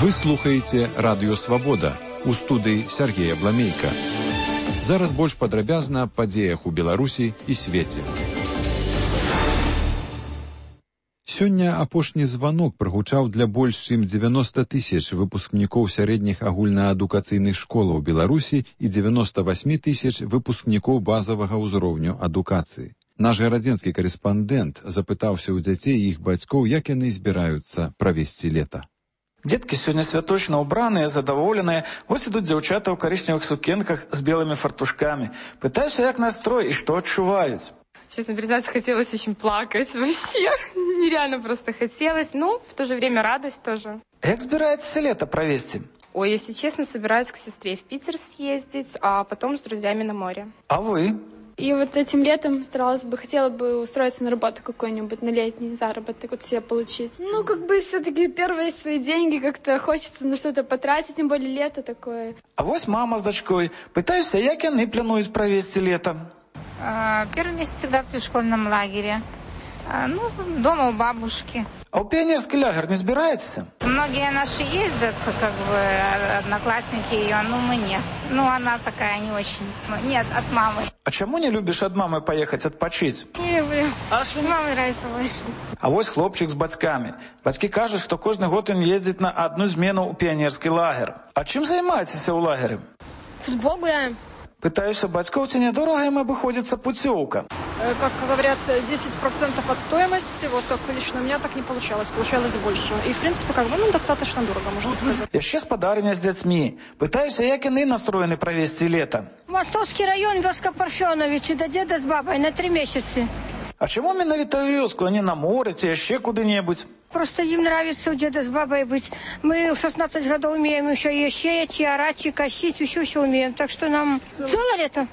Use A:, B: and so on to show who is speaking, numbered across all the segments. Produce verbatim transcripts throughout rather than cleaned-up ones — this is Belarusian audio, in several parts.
A: Вы слухаеце Радыё Свабода. У студыі Сергея Бламейка. Зараз больш падрабязна аб падзеях у Беларусі і свеце. Сёння апошні званок прагучаў для больш чым дзевяноста тысяч выпускнікоў сярэдніх агульнаадукацыйных школаў Беларусі і дзевяноста восемь тысяч выпускнікоў базавага ўзроўню адукацыі. Наш гарадзенскі карэспандэнт запытаўся ў дзяцей і іх бацькоў, як яны збіраюцца правесці лета.
B: Детки сегодня святочно убранные, задоволенные. Вот идут девчата в коричневых сукенках с белыми фартушками. Пытаюсь, як настрой и что отчувают.
C: Честно признаться, хотелось очень плакать. Вообще нереально просто хотелось. Ну, в то же время радость тоже.
B: Как собираетесь лето провести?
C: Ой, если честно, собираюсь к сестре в Питер съездить, а потом с друзьями на море.
B: А вы?
D: И вот этим летом старалась бы, хотела бы устроиться на работу какой-нибудь, на летний заработок вот себе получить. Ну, как бы все-таки первые свои деньги как-то хочется на что-то потратить, тем более лето такое.
B: А вот мама с дочкой. Пытаюсь, як яны плануют провести лето?
E: А, первый месяц всегда в школьном лагере. А, ну, дома у бабушки.
B: А у пионерский лагерь не собираетесь?
E: Многие наши ездят, как бы, одноклассники ее, но мы нет. Ну, она такая не очень. Нет, от мамы.
B: А чему не любишь от мамы поехать отпочить?
E: Не люблю. А с мамой нравится больше.
B: А вот хлопчик с батьками. Батьки кажут, что каждый год он ездит на одну смену у пионерский лагерь. А чем занимаетесь у лагеря?
D: Футбол гуляем.
B: Пытаюсь, а батьков тебе недорого им обходится путевка.
F: Как говорят, десять процентов от стоимости, вот как лично у меня так не получалось, получалось больше. И, в принципе, как бы, ну, достаточно дорого, можно сказать.
B: Я ще з подарення з дітьми. Пытаюсь, як вони настроєні провести лето.
G: Мостовский район, вёска Парфеновича, до деда с бабой на три месяца.
B: А чему именно вёску, а не на море, ці ще куди-небудь?
G: Просто им нравится у деда с бабой быть. Мы в шестнадцать годов умеем еще и сеять, и орать, и косить, все-все умеем. Так что нам целое лето.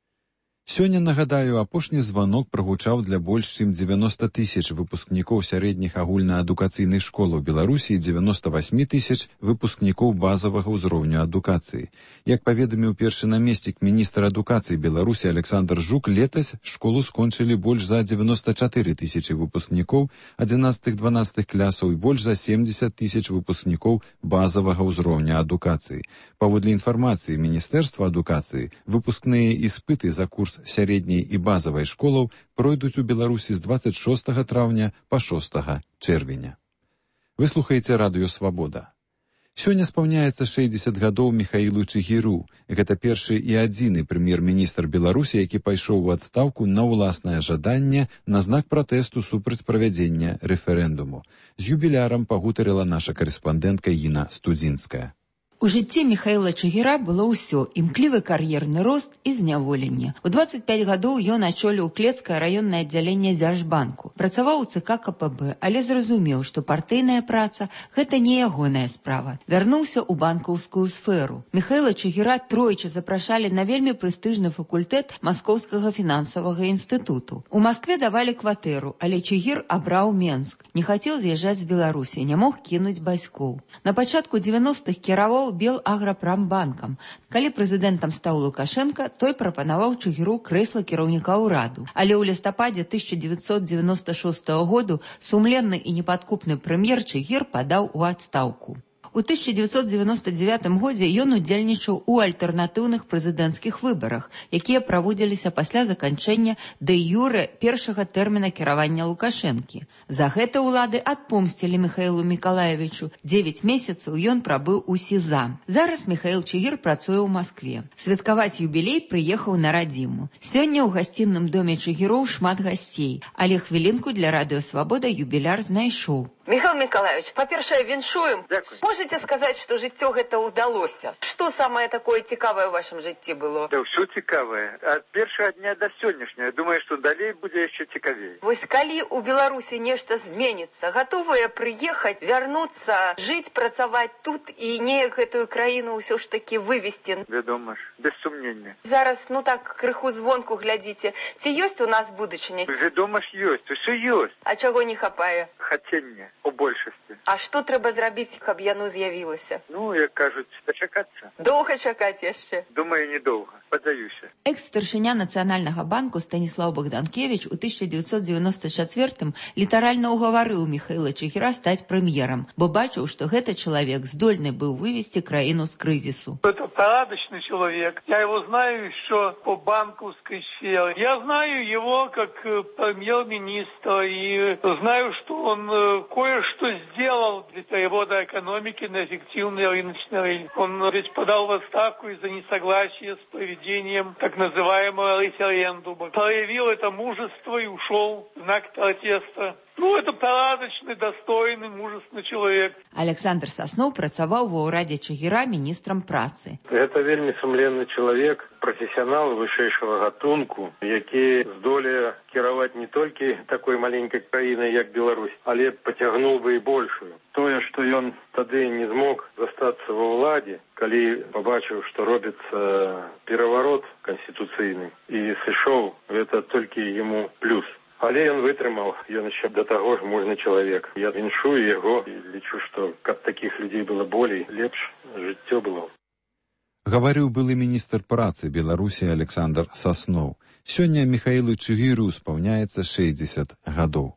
A: Сёння, нагадаю, апошні званок прагучаў для больш чым дзевяноста тысяч выпускнікоў сярэдніх агульнаадукацыйных школаў Беларусі і дзевяноста восемь тысяч выпускнікоў базавага ўзроўню адукацыі. Як паведаміў першы намеснік міністра адукацыі Беларусі Александр Жук, летась школу скончылі больш за дзевяноста чатыры тысячы выпускнікоў адзінаццатых-дванаццатых класаў і больш за семьдесят тысяч выпускнікоў базавага ўзроўня адукацыі. Паводле інфармацыі Міністэрства адукацыі, выпускныя іспыты за курс сярэдняй і базавай школаў пройдуць у Беларусі з двадцать шостага траўня па шостага чэрвеня. Вы слухаеце Радыё Свабода. Сёння спаўняецца шэсцьдзесят гадоў Міхаілу Чыгіру. Гэта першы і адзіны прэм'ер-міністр Беларусі, які пайшоў у адстаўку на ўласнае жаданне на знак пратэсту супраць правядзення рэферэндуму. З юбілярам пагутарыла наша карэспандэнтка Іна Студзінская.
H: У жыцці Міхаіла Чыгіра было ўсё: імклівы кар'ерны рост і зняволенне. У двадцать пять гадоў ён ачоліў Клецкае раённае аддзяленне Дзяржбанку. Працаваў у ЦК КПБ, але зразумеў, што партыйная праца – гэта не ягоная справа. Вярнуўся ў банкаўскую сферу. Міхаіла Чыгіра тройчы запрашалі на вельмі прэстыжны факультэт Маскоўскага фінансавага інстытуту. У Маскве давалі кватэру, але Чыгір абраў Менск. Не хацеў з'язджаць з Беларусі, не мог кінуць бацькоў. На пачатку дзевяностых кіраваў Белаграпрамбанкам. Калі прэзідэнтам стаў Лукашенко, той прапанаваў Чыгіру крэсла кіраўніка ўраду. Але ў лістападзе тысяча дзевяцьсот девяносто шостага году сумленны і непадкупны прэм'ер Чыгір падаў у адстаўку. У тысяча дзевяцьсот девяносто девятым годзе ён удзельнічаў у альтэрнатыўных прэзідэнцкіх выбарах, якія праводзіліся пасля заканчэння дэ-юрэ першага тэрміна кіравання Лукашэнкі. За гэта ўлады адпомсцілі Міхаілу Мікалаевічу. Дзевяць месяцаў ён прабыў у СІЗА. Зараз Міхаіл Чыгір працуе ў Маскве. Святкаваць юбілей прыехаў на радзіму. Сёння ў гасцінным доме Чыгіроў шмат гасцей, але хвілінку для Радыё Свабода юбіляр знайшоў.
I: Михаил Миколаевич, по-перше, віншуем.
J: Дякую.
I: Можете сказать, что жыццё гэта удалося? Что самое такое цікавае ў вашем жыцці было?
J: Да ўсё цікавае. Ад першага дня до сённяшняга. Думаю, что далей будзе яшчэ цікавей.
I: Вось калі у Беларусі нешта зменіцца, гатовыя прыехаць, вярнуцца, жыць, працаваць тут і неяк гэтую краіну ўсё ж таки вывесці?
J: Вядома ж, без сумнення.
I: Зараз, ну так, крыху звонку глядзіце. Ці ёсць у нас будучыня?
J: Вядома ж ёсць, усё ёсць.
I: А чаго не хапае?
J: Хацення. у большасці.
I: А што трэба зрабіць, каб яно з'явілася?
J: Ну, як кажуць, дачакацца.
I: Доўга чакаць яшчэ?
J: Думаю, недоўга. Падаюся.
H: Экс-старшыня Нацыянальнага банку Станіслаў Богданкевич у тысяча дзевяцьсот девяносто чацвёртым літаральна ўгаварыў Міхаіла Чыгіра стаць прэм'ерам, бо бачыў, што гэты чалавек здольны быў вывести краіну з крызісу.
K: Это порядочный человек. Я его знаю еще по банковской сфере. Я знаю его как премьер-министра и знаю, что он кое-что сделал для перевода экономики на эффективный рыночный рынок. Он ведь подал в отставку из-за несогласия с проведением так называемого референдума. Проявил это мужество и ушел в знак протеста. Ну, это порядочный, достойный, мужественный человек.
H: Александр Сасноў працаваў ва ўрадзе Чыгіра міністрам працы.
L: Это вельмі сумленны чалавек, профессионал вышэйшага гатунку, які здолее кіраваць не толькі такой маленькай краінай, як Беларусь, але пацягнуў бы і большую. Тое, што ён тады не змог застацца ва ўладзе, калі пабачыў, што робіцца пераварот канстытуцыйны і сышоў, гэта толькі яму плюс. Але ён вытрымаў, ён яшчэ да таго ж мужны чалавек. Я віншую яго і лічу, што каб такіх людзей было болей, лепш жыццё было.
A: Гаварыў былы міністр працы Беларусі Александр Сасноў. Сёння Міхаілу Чыгіру спаўняецца шэсцьдзесят гадоў.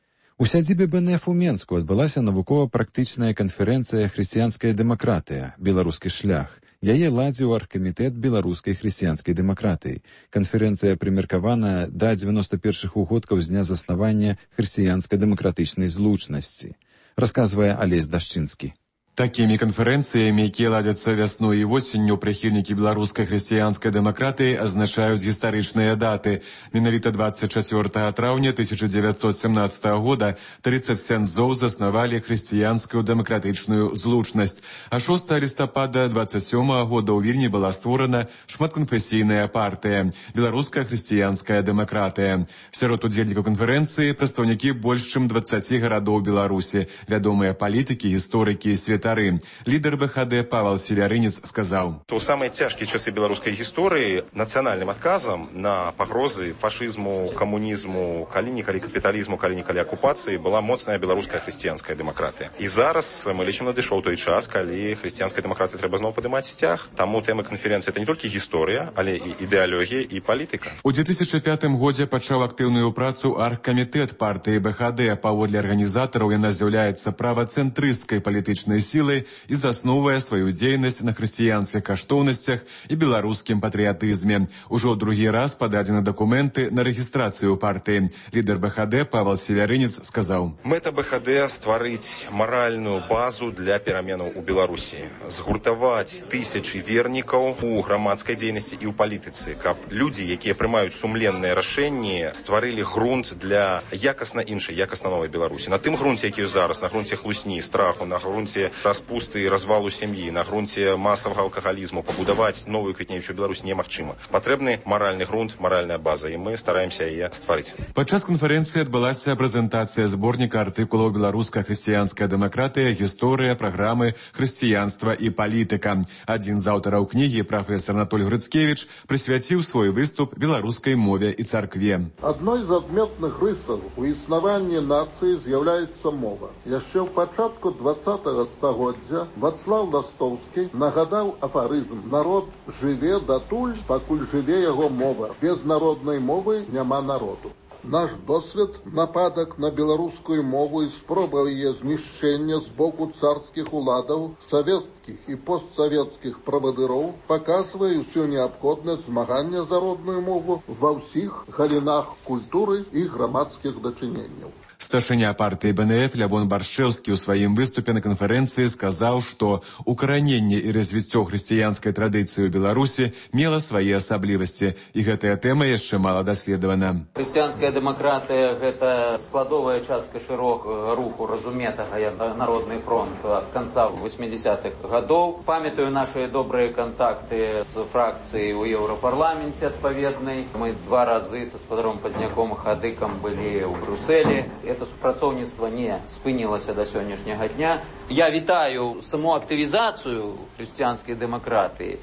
A: У сядзібе бэ эн эф у Менску адбылася навукова-практычная канферэнцыя «Хрысціянская дэмакратыя. Беларускі шлях». Яе ладзіў аргкамітэт беларускай хрысціянскай дэмакратыі. Канферэнцыя прымеркавана да дзевяноста першых угодкаў з дня заснавання хрысціянска-дэмакратычнай злучнасці. Расказвае Алесь Дашчынскі.
M: Такімі канферэнцыямі, якія ладзяцца вясной і восенню, прыхільнікі беларускай хрысціянскай дэмакратыі азначаюць гістарычныя даты. Менавіта двадцать чацвёртага траўня тысяча дзевяцьсот семнадцатага года тридцать ксяндзоў заснавалі хрысціянскую дэмакратычную злучнасць, а шостага лістапада двадцать сёмага года ў Вільні была створана шматканфесійная партыя «Беларуская хрысціянская дэмакратыя». Сярод удзельнікаў канферэнцыі прадстаўнікі больш чым дваццаці гарадоў Беларусі, вядомыя палітыкі, гісторыкі і святары. Лідер бэ ха дэ Павел Селярынец сказаў:
N: «У самыя цяжкія часы беларускай гісторыі нацыянальным адказам на пагрозы фашызму, камунізму, калі-нікалі капіталізму, калі-нікалі акупацыі была моцная беларуская хрысціянская дэмакратыя. І зараз мы лічым, надышоў той час, калі хрысціянскай дэмакратыі трэба зноў падымаць сцяг. Таму тэма канферэнцыі это не толькі гісторыя, але і ідэалогія і палітыка».
M: У две тысячи пятым годзе пачаў актыўную працу аргкамітэт партыі бэ ха дэ. Паводле арганізатараў яна з'яўляецца правацэнтрысцкай палітычнай сілай і засноўвае сваю дзейнасць на хрысціянскіх каштоўнасцях і беларускім патрыятызме. Ужо ў другі раз пададзены дакументы на рэгістрацыю партыі. Лідар бэ ха дэ Павел Селярынец сказаў:
N: «Мэта бэ ха дэ стварыць маральную базу для пераменаў у Беларусі, згуртаваць тысячы вернікаў у грамадскай дзейнасці і ў палітыцы, каб людзі, якія прымаюць сумленныя рашэнні, стварылі грунт для якасна іншай, якасна новай Беларусі. На тым грунце, які зараз, на грунце хлусні, страху, на грунце распусты і развалу сям'і, на грунце масавага алкагалізму пабудаваць новую квітнеючую Беларусь немагчыма. Патрэбны маральны грунт, маральная база, і мы стараемся яе стварыць».
M: Падчас канферэнцыі адбылася прэзентацыя зборніка артыкулаў «Беларуская хрысціянская дэмакратыя. Гісторыя, праграмы, хрысціянства і палітыка». Адзін з аўтараў кнігі, прафесар Анатоль Грыцкевіч, прысвяціў свой выступ беларускай мове і царкве.
O: Адной з адметных рысаў у існаванні нацыі з'яўляецца мова. Яшчэ ў пачатку двадцатага стагоддзя Вацлаў Ластоўскі нагадаў афарызм: «Народ жыве датуль, пакуль жыве яго мова. Без народнай мовы няма народу». Наш досвед нападак на беларускую мову і спроба яе знішчэння з боку царскіх уладаў, савецкіх і постсавецкіх правадыроў паказвае ўсю неабходнасць змагання за родную мову ва ўсіх галінах культуры і грамадскіх дачыненняў.
M: Старшыня партыі бэ эн эф Лявон Баршчэўскі ў сваім выступе на канферэнцыі сказаў, што укараненне і развіццё хрысціянскай традыцыі ў Беларусі мела свае асаблівасці, і гэтая тэма яшчэ мала даследавана.
P: Хрысціянская дэмакратыя – гэта складовая частка шырокага руху разуметага народны фронт ад канца восьмідзесятых гадоў. Памятаю нашыя добрыя кантакты з фракцыяй у Еўрапарламенце адпаведнай. Мы два разы са спадаром Пазняком і Хадыкам былі ў Брюсселі. Это супрацоўніцтва не спынілася да сённяшняга дня. Я вітаю саму актывізацыю хрысціянскай дэмакратыі.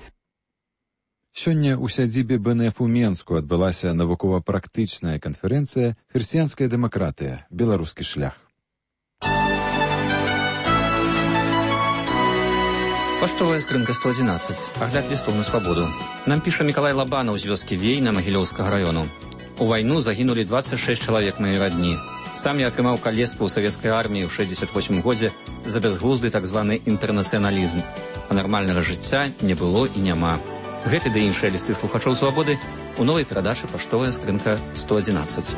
A: Сёння ў сядзібе бэ эн эф у Менску адбылася навукова-практычная канферэнцыя «Хрысціянская дэмакратыя. Беларускі шлях».
Q: Паштовая скрынка сто одиннадцать. Агляд листов на свободу. Нам пишет Миколай Лобанов з вёскі Вейна Магілёўскага району. У войну загинули двадцать шесть человек моей родни. Сам я атрымаў калецтва ў савецкай арміі ў шэсцьдзесят восьмым годзе за бязглузды так званы інтэрнацыяналізм. А нармальнага жыцця не было і няма. Гэты ды іншыя лісты слухачоў свабоды у новай перадачы «Паштовая скрынка сто одиннадцать».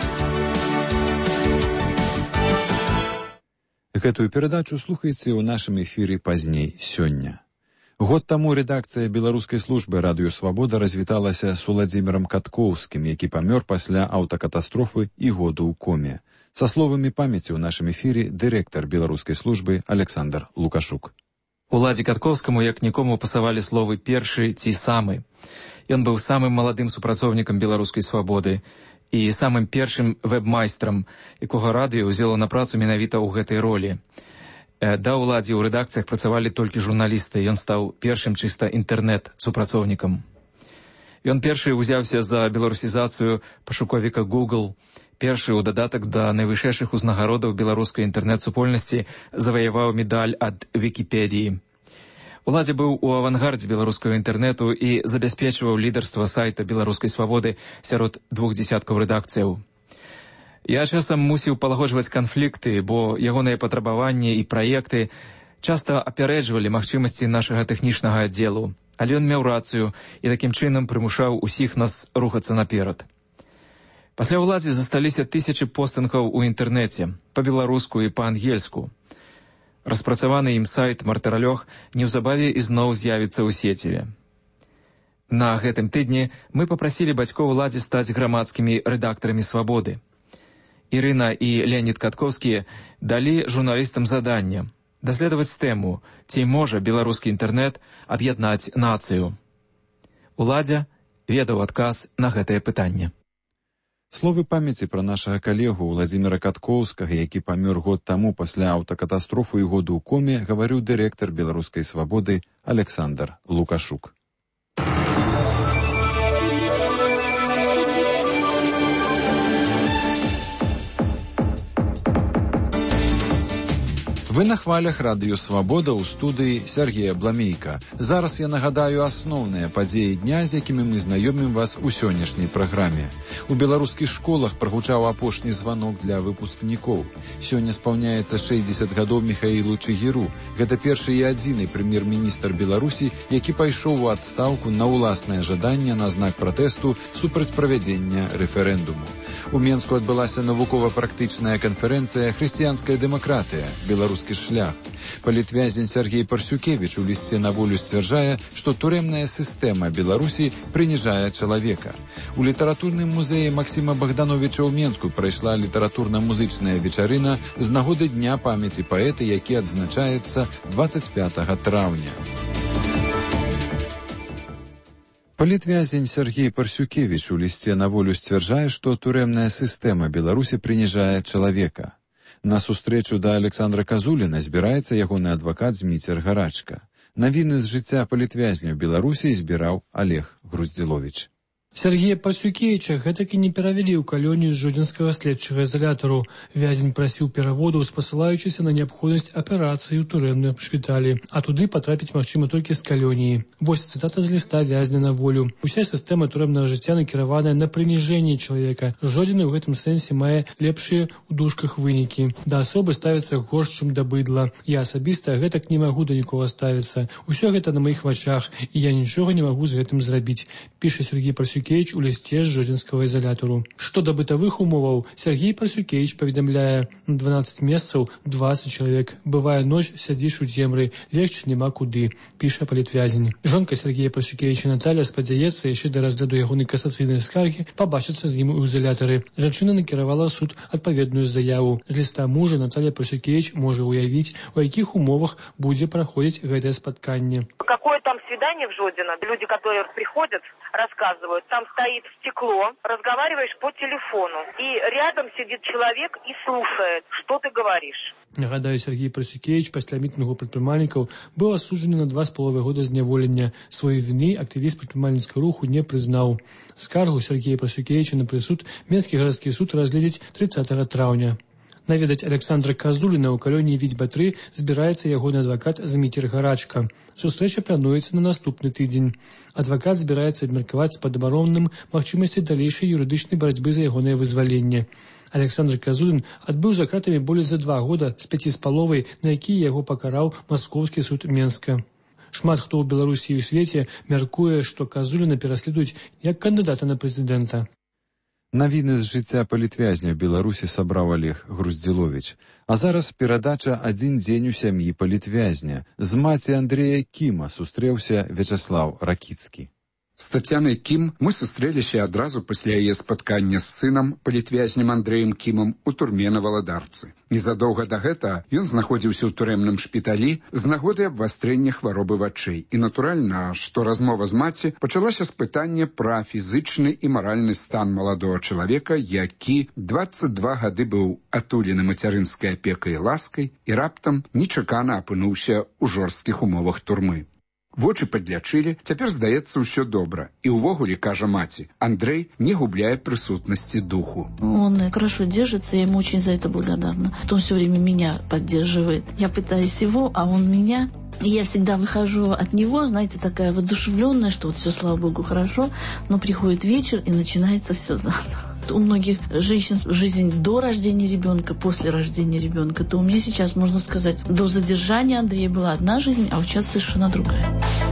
A: Гэтую перадачу слухайце ў нашым эфіры пазней сёння. Год таму рэдакцыя беларускай службы радыё «Свабода» развіталася з Уладзімірам Каткоўскім, які памёр пасля аўтакатастрофы і году ў коме. Са словамі памяці ў нашым эфіры дырэктар беларускай службы Александр Лукашук.
R: Уладзе Каткоўскаму як нікому пасавалі словы «першы» ці «самы». Ён быў самым маладым супрацоўнікам беларускай свабоды і самым першым вэб-майстрам, якога радыё ўзяло на працу менавіта ў гэтай ролі. Да ўладзе ў рэдакцыях працавалі толькі журналісты, ён стаў першым чыста інтэрнэт-супрацоўнікам. Ён першы ўзяўся за беларусізацыю пашукавіка Google, першы ў дадатак да найвышэйшых узнагародаў беларускай інтэрнэт-супольнасці заваяваў медаль ад Вікіпедіі. Уладзе быў у авангардзе беларускага інтэрнэту і забяспечваў лідарства сайта беларускай свабоды сярод двух дзесяткаў рэдакцыяў. Я часам мусіў палагоджваць канфлікты, бо ягоныя патрабаванні і праекты часта апярэджвалі магчымасці нашага тэхнічнага аддзелу, але ён меў рацыю і такім чынам прымушаў усіх нас рухацца наперад. Пасля ўладзе засталіся тысячы постынгаў у інтэрнэце, па-беларуску і па-ангельску. Распрацаваны ім сайт «Мартыралёг» неўзабаве ізноў з'явіцца ў сеціве. На гэтым тыдні мы папрасілі бацькоў уладзе стаць грамадскімі рэдактарамі «Свабоды». Ірына і Леонід Каткоўскія далі журналістам заданне даследаваць тэму, ці можа беларускі інтэрнэт аб'яднаць нацыю. Уладзя ведаў адказ на гэтае пытанне.
A: Словы памяці пра нашага калегу Уладзіміра Каткоўскага, які памёр год таму пасля аўтакатастрофы і году ў коме, гаварыў дырэктар беларускай свабоды Александр Лукашук. Вы на хвалях радыё «Свабода» ў студыі Сергея Бламейка. Зараз я нагадаю асноўныя падзеі дня, з якімі мы знаёмім вас у сённяшняй праграме. У беларускіх школах прагучаў апошні званок для выпускнікоў. Сёння спаўняецца шэсцьдзесят гадоў Міхаілу Чыгіру. Гэта першы і адзіны прэм'ер-міністр Беларусі, які пайшоў у адстаўку на ўласнае жаданне на знак пратэсту супраць правядзення рэферэндуму. У Менску адбылася навукова-практычная канферэнцыя «Хрысціянская дэмакратыя. Беларускі шлях». Палітвязень Сергей Парсюкевіч у лісце на волю сцвярджае, што турэмная сістэма Беларусі прыніжае чалавека. У літаратурным музеі Максіма Богдановича ў Менску прайшла літаратурна-музычная вечарына з нагоды Дня памяці паэта, які адзначаецца дваццаць пятага траўня. Палітвязень Сергей Парсюкевіч у лісце на волю сцвярджае, што турэмная сістэма Беларусі прыніжае чалавека. На сустрэчу да Александра Казуліна збіраецца ягоны адвакат Зміцер Гарачка. Навіны з жыцця палітвязняў Беларусі збіраў Олег Груздзіловіч.
S: Сергея Парсюкевіча гэтак і не перавялі ў калонію з жодзінскага следчага изолятару. Вязень прасіў пераводаў, спасылаючыся на неабходнасць аперацыі ў турэмным шпіталі, а туды патрапіць магчыма толькі з калоніі. Вось цытата з ліста вязня на волю. Уся сістэма турэмнага жыцця накіраваная на прыніжэнне чалавека. Жодзіны ў гэтым сэнсе мае лепшыя ў дужках вынікі. Да асобы ставіцца горш, чым да быдла. Я асабіста гэтак не магу да нікога ставіцца. Усё гэта на маіх вачах, і я нічога не магу з гэтым зрабіць, піша Сергей Парсюкевіч у лісце з жодзінскага изолятару. Што да бытавых умоваў, Сергей Парсюкевіч паведамляе, на дванаццаць месцаў дваццаць чалавек. Бывае ноч, сядзіш у цемры, легчы няма куды, піша палітвязень. Жонка Сергея Парсюкевіча Наталья спадзяецца яшчэ да разгляду ягонай касацыйнай скаргі пабачыцца з ім у изолятары. Жанчына накіравала ў суд адпаведную заяву. З ліста мужа Наталья Парсюкевіч можа ўявіць, у якіх умовах будзе праходзіць гэтае спатканне.
T: Какое там свидание в Жодино? Люди, которые приходят, рассказывают, там стоит стекло, разговариваешь по телефону, и рядом сидит человек и слушает, что ты говоришь.
S: Нагадаю, Сергей Парсюкевіч пасля мітынгу прадпрымальнікаў быў асуджаны на два з паловай года зняволення. Сваёй віны актывіст прадпрымальніцкага руху не прызнаў. Скаргу Сергея Парсюкевіча на прысуд Менскі гарадскі суд разгледзіць трыццатага траўня. Наведаць Александра Казуліна ў калоніі Вітьба-тры збіраецца ягоны адвакат Зміцер Гарачка. Сустрэча плануецца на наступны тыдзень. Адвакат збіраецца абмеркаваць з падабаронным магчымасці далейшай юрыдычнай барацьбы за ягонае вызваленне. Александр Казулін адбыў за кратамі болей за два года з пяці з паловай, на якія яго пакараў Маскоўскі суд Менска. Шмат хто ў Беларусі і ў свеце мяркуе, што Казуліна пераследуюць як кандыдата на прэзідэнта.
A: Навіны з жыцця палітвязня ў Беларусі сабраў Олег Груздзіловіч. А зараз перадача «Адзін дзень у сям'і палітвязня». З маці Андрэя Кіма сустрэўся Вячаслаў Ракіцкі.
U: З Тацянай Кім мы сустрэліся адразу пасля яе спаткання з сынам, палітвязнем Андрэем Кімам, у турме на Валадарцы. Незадоўга да гэтага ён знаходзіўся ў турэмным шпіталі з нагоды абвастрэння хваробы вачэй. І, натуральна, што размова з маці пачалася з пытання пра фізычны і маральны стан маладога чалавека, які дваццаць два гады быў атулены мацярынскай апекай і ласкай і раптам нечакана апынуўся ў жорсткіх умовах турмы. Вочы падлячылі, цяпер, здаецца, ўсё добра. І ўвогуле, кажа маці, Андрей не губляе прысутнасці духу.
V: Он хорошо держится, я ему очень за это благодарна. Он все время меня поддерживает. Я пытаюсь его, а он меня. И я всегда выхожу от него, знаете, такая воодушевленная, что вот все, слава богу, хорошо, но приходит вечер и начинается все заново. У многих женщин жизнь до рождения ребенка, после рождения ребенка, то у меня сейчас, можно сказать, до задержания Андрея была одна жизнь, а сейчас совершенно другая.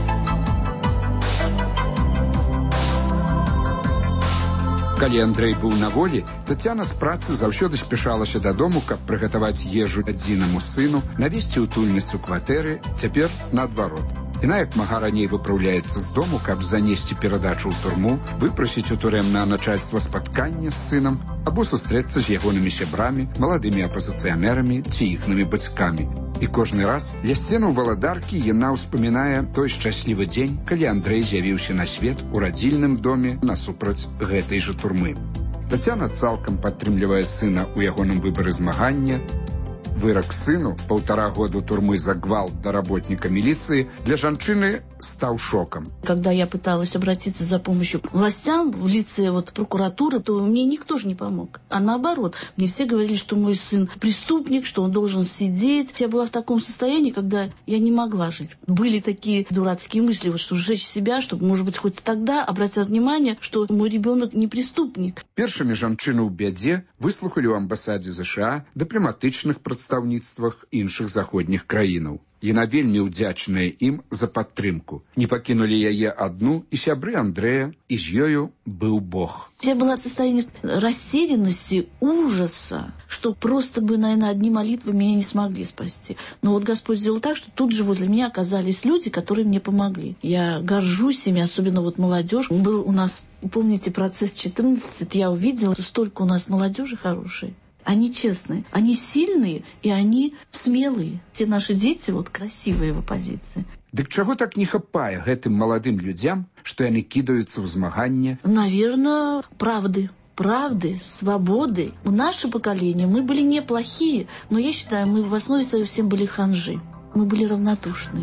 U: Калі Андрей быў на волі, Тацяна з працы заўсёды спяшалася дадому, каб прыгатаваць ежу адзінаму сыну, навесці утульнасць у кватэры, цяпер наадварот. Яна як мага раней выпраўляецца з дому, каб занесці перадачу ў турму, выпрасіць у турэмнае начальства спаткання з сынам або сустрэцца з ягонымі сябрамі, маладымі апазіцыянерамі ці іхнымі бацькамі. І кожны раз ля сценаў Валадаркі яна ўспамінае той шчаслівы дзень, калі Андрей з'явіўся на свет у радзільным доме насупраць гэтай жа турмы. Тацяна цалкам падтрымлівае сына ў ягоным выбары змагання. Вырак сыну, паўтара году турмы за гвалт да работніка міліцыі, для жанчыны стаў шоком.
V: Когда я пыталась обратиться за помощью к властям в лице вот прокуратуры, то мне никто же не помог. А наоборот, мне все говорили, что мой сын преступник, что он должен сидеть. Я была в таком состоянии, когда я не могла жить. Были такие дурацкие мысли, вот, что сжечь себя, чтобы, может быть, хоть тогда обратят внимание, что мой ребенок не преступник.
U: Першымі жанчыны ў бядзе выслухалі ў амбасадзе ЗША, дыпламатычных прадстаўніцтвах іншых заходніх краінаў. Яна вельмі ўдзячная ім за падтрымку. Не пакінулі яе адну і сябры Андрэя, і з ёю быў Бог.
V: Я была в состоянии растерянности, ужаса, что просто бы, наверное, одни молитвы меня не смогли спасти. Но вот Господь сделал так, что тут же возле меня оказались люди, которые мне помогли. Я горжусь ими, особенно вот молодежь. Был у нас, помните, процесс четырнадцать, я увидела, что столько у нас молодежи хорошей. Они честные, они сильные и они смелые. Все наши дети вот красивые в оппозиции.
U: Дык чаго так не хапае гэтым маладым людзям, што яны кідаюцца ў змаганне?
V: Наверное, правды. Правды, свободы. У наше поколение мы были неплохие, но я считаю, мы в основе своей всем были ханжи. Мы были равнодушные.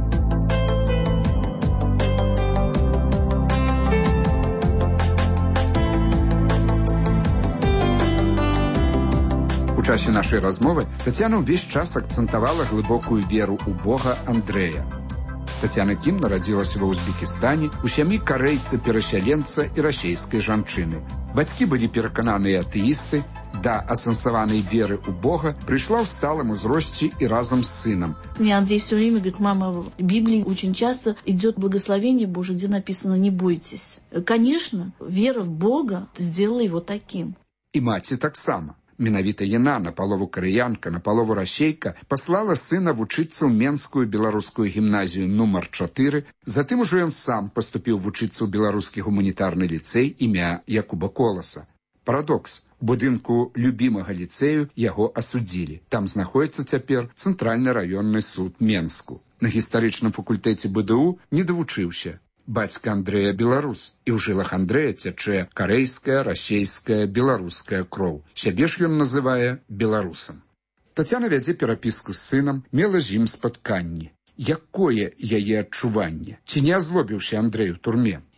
U: У часе нашай размовы Тацяна ўвесь час акцэнтавала глыбокую веру ў Бога Андрэя. Тацяна Кім нарадзілася ва Узбекістане у сям'і карэйца-перасяленца і расейскай жанчыны. Бацькі былі перакананыя атэісты, да асэнсаванай веры ў Бога прыйшла ў сталым узросце і разам з сынам.
V: Мне Андрей все время говорит, мама, в Библии очень часто идет благословение Божие, где написано «не бойтесь». Конечно, вера в Бога сделала его таким.
U: І маці таксама. Менавіта яна, напалову карэянка, напалову расейка, паслала сына вучыцца ў Менскую беларускую гімназію нумар чатыры, затым ужо ён сам паступіў вучыцца ў беларускі гуманітарны ліцэй імя Якуба Коласа. Парадокс. У будынку любімага ліцэю яго асудзілі. Там знаходіцца цяпер цэнтральны раённы суд Менску. На гістарычным факультэце БДУ не давучыўся. Бацька Андрэя беларус, і ў жылах Андрэя цячэ карэйская, расейская, беларуская кроў. Сябе ж ён называе беларусам. Тацяна вядзе перапіску з сынам, мела з ім спатканні. Якое яе адчуванне? Ці не азлобіўся Андрэй у турме?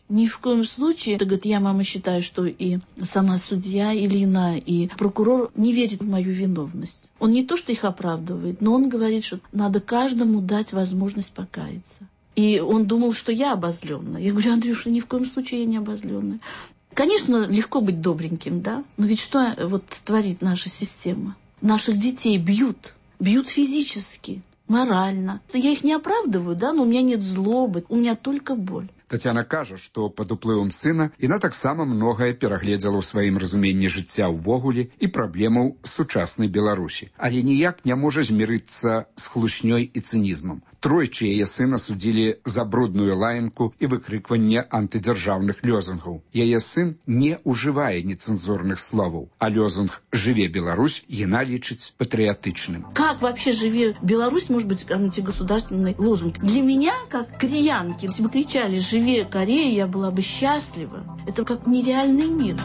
V: Ни в коем случае, это, говорит, я, мама, считаю, что и сама судья Илина, и прокурор не верит в мою виновность. Он не то, что их оправдывает, но он говорит, что надо каждому дать возможность покаяться. И он думал, что я обозленная. Я говорю, Андрюша, ни в коем случае я не обозленная. Конечно, легко быть добреньким, да? Но ведь что вот творит наша система? Наших детей бьют, бьют физически, морально. Я их не оправдываю, да, но у меня нет злобы, у меня только боль.
U: Тацяна кажа, што пад уплывам сына яна таксама многае перагледзела ў сваім разуменні жыцця ўвогуле і праблемаў сучаснай Беларусі, але ніяк не можа змірыцца з хлушнёй і цынізмам. Тройчы яе сына судзілі за брудную лаянку і выкрыкванне антыдзяржаўных лёзунгаў. Яе сын не ўжывае нецэнзурных словаў, а лёзунг «Жыве Беларусь» яна лічыць патрыятычным.
V: Как вообще «Живе Беларусь» может быть антигосударственный лозунг? Для меня, как кореянки, если бы кричали «Живе Корея», я была бы счастлива. Это как нереальный мир.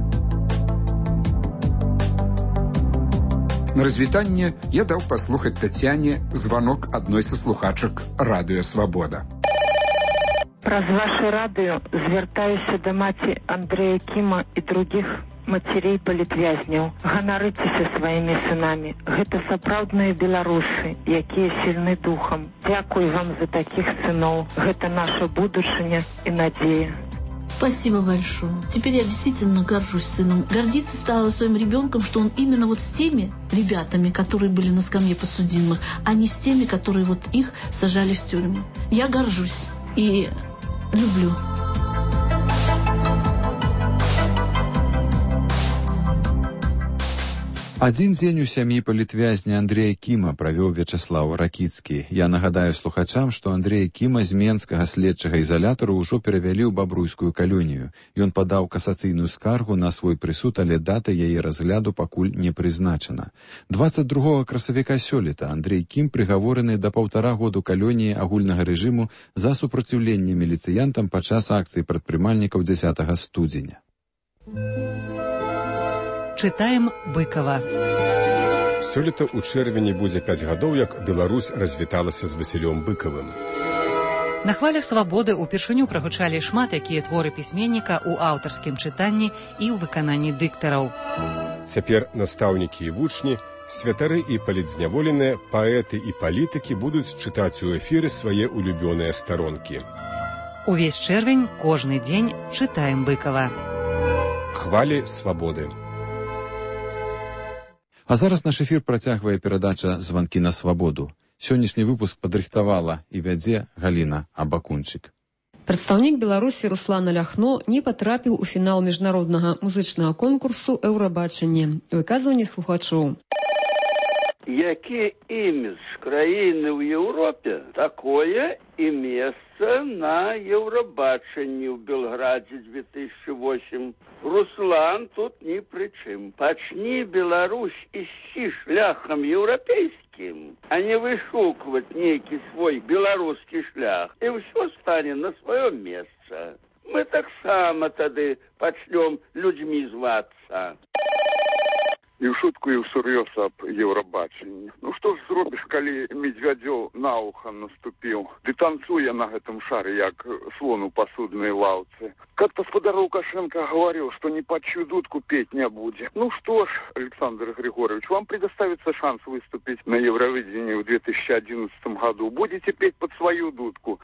U: На развітанне я даў паслухаць Тацяне званок адной са слухачак радыё «Свабода».
C: Праз ваше радыё звяртаюся да маці Андрэя Кіма і другіх мацярей палітвязняў. Ганарыцеся сваімі сынамі. Гэта сапраўдныя беларусы, якія сильны духам. Дзякуй вам за таких сыноў. Гэта наша будучыня і надзея.
V: Спасибо большое. Теперь я действительно горжусь сыном. Гордиться стала своим ребенком, что он именно вот с теми ребятами, которые были на скамье подсудимых, а не с теми, которые вот их сажали в тюрьму. Я горжусь и люблю.
A: Адзін дзень у сям'і палітвязня Андрэя Кіма правёў Вячаслаў Ракіцкі. Я нагадаю слухачам, што Андрэя Кіма з менскага следчага ізалятару ўжо перавялі ў бабруйскую калонію. Ён падаў касацыйную скаргу на свой прысуд, але дата яе разгляду пакуль не прызначана. дваццаць другога красавіка сёлета Андрэй Кім прыгавораны да паўтара году калоніі агульнага рэжыму за супраціўленне міліцыянтам падчас акцыі прадпрымальнікаў дзясятага студзеня.
E: Чытаем Быкова.
W: Сёлета ў чэрвені будзе пяць гадоў, як Беларусь развіталася з Васілём Быкавым.
E: На хвалях свабоды ўпершыню прагучалі шмат якія творы пісьменніка ў аўтарскім чытанні і ў выкананні дыктараў.
W: Цяпер настаўнікі і вучні, святары і палітзняволеныя, паэты і палітыкі будуць чытаць у эфіры свае улюбёныя старонкі.
E: Увесь чэрвень кожны дзень чытаем Быкова.
W: Хвалі свабоды.
A: А зараз наш эфір працягвае перадача «Званкі на свабоду». Сённяшні выпуск падрыхтавала і вядзе Галіна Абакунчык.
X: Прадстаўнік Беларусі Руслан Аляхно не патрапіў у фінал міжнароднага музычнага конкурсу «Еўрабачанне». Выказванне слухачоў.
Y: Які імідж краіны ў Еўропе, такое і месца на Еўрабачанні ў Белградзе две тысячи восьмым. Руслан тут ні пры чым. Пачні Беларусь ісці шляхам еўрапейскім, а не вышукваць нейкі свой беларускі шлях, і ўсё стане на сваё месца. Мы таксама тады пачнём людзьмі звацца.
J: І ў шутку, і ўсур'ёз аб Еўрабачанні. Ну што ж зробіш, калі Медвядзёў на уха наступіў? Ды танцуе на гэтым шары, як слон у пасуднай лаўцы. Как-то господар Лукашенко говорил, что ни под чью дудку петь не будет. Ну что ж, Александр Григорьевич, вам предоставится шанс выступить на Евровидении в две тысячи одиннадцатом году. Будете петь под свою дудку.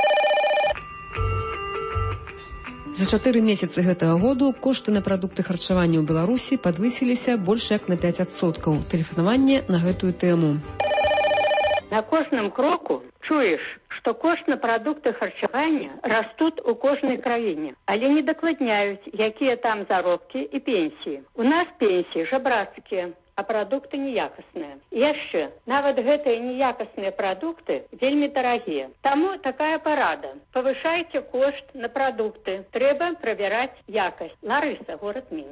X: За чатыры месяцы гэтага году кошты на прадукты харчавання ў Беларусі падвысіліся больш як на пяць адсоткаў. Тэлефанаванне на гэтую тэму.
Z: На кожным кроку чуеш, што кошт на прадукты харчавання растуць у кожнай краіне, але не дакладняюць, якія там заробкі і пенсіі. У нас пенсіі жабрацкія, а прадукты неякасныя. І яшчэ, нават гэтыя неякасныя прадукты вельмі дарагія. Таму такая парада. Павышайце кошт на прадукты. Трэба правяраць якасць. Ларыса, горад Мінск.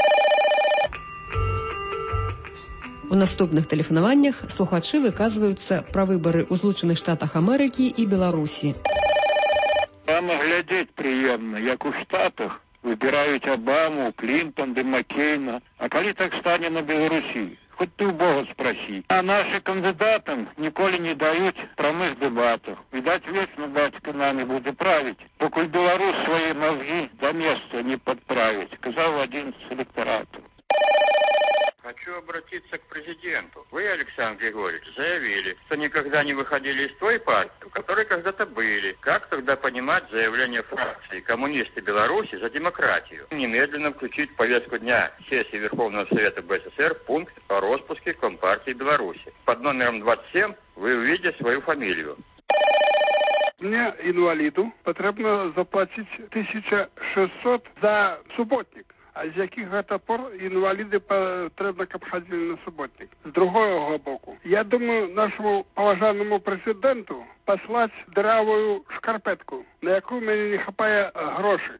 X: У наступных тэлефанаваннях слухачы выказваюцца пра выбары ў Злучаных Штатах Амерыкі і Беларусі.
K: Там глядзець прыемна, як у Штатах
B: выбираюць Обаму, Клинтон, ды Маккейна. А калі так стане на Беларусі? Хоть ты у Бога спроси. А нашим кандидатам ніколи не дают промых дебатов. Видать, вечно батька нами будет править, покуль белорус свои мозги до места не подправить, сказал один из электоратов.
D: Хочу обратиться к президенту. Вы, Александр Григорьевич, заявили, что никогда не выходили из той партии, в которой когда-то были. Как тогда понимать заявление фракции «Коммунисты Беларуси за демократию»? Немедленно включить в повестку дня сессии Верховного Совета БССР пункт о распуске Компартии Беларуси. Под номером двадцать семь вы увидите свою фамилию.
F: Мне, инвалиду, потрібно заплатить тысяча шестьсот за субботник. А з яких гэта пор інваліды патрэбна, каб хадзілі на суботнік. З другого боку, я думаю, нашему паважаному прэзідэнту паслаць дыравую шкарпетку, на якую мяне не хапае грошай.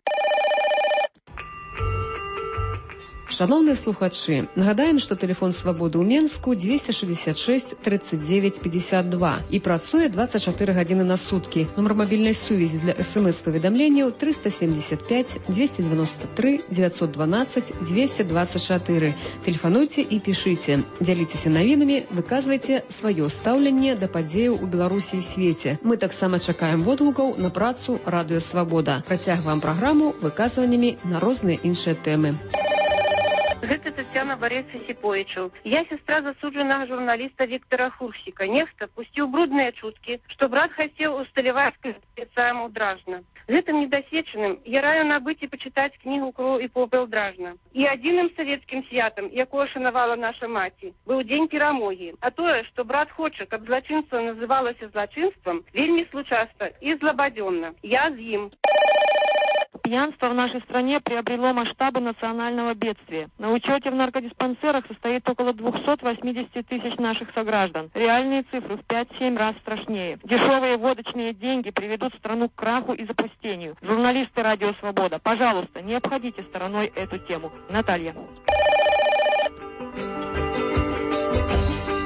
X: Шановныя слухачы, нагадаем, што тэлефон свабоды ў Менску двести шестьдесят шесть тридцать девять пятьдесят два і працуе двадцать четыре гадзіны на суткі. Нумар мабільнай сувязі для смс-паведамленняў триста семьдесят пять двести девяносто три девятьсот двенадцать двести двадцать четыре. Тэлефануйце і пішыце. Дзяліцеся навінамі, выказвайце сваё стаўленне да падзеяў у Беларусі і свеце. Мы таксама чакаем водгукаў на працу Радыё Свабода. Працягваем праграму выказваннямі на розныя іншыя тэмы.
G: Гэта Татьяна Борисовна Сиповичу. Я сестра засудженного журналиста Виктора Хурсика. Нехта пустил брудные чутки, что брат хотел усталевать спецам Дражна. Гэтым недосвеченным я раю набыть и почитать книгу «Кроў и попел Дражна». И одним советским святом, якого шанавала наша маці, был день перамоги. А тое, что брат хочет, каб злочинство называлось злочинством, вельми случаста и злободенно. Я з ім.
H: Пьянство в нашей стране приобрело масштабы национального бедствия. На учете в наркодиспансерах состоит около двухсот восьмидесяти тысяч наших сограждан. Реальные цифры в пять-семь раз страшнее. Дешевые водочные деньги приведут страну к краху и запустению. Журналисты Радио Свобода, пожалуйста, не обходите стороной эту тему. Наталья.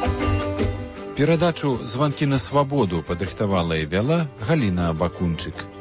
A: Перадачу «Звонки на свободу» падрыхтавала і вяла Галіна Абакунчык.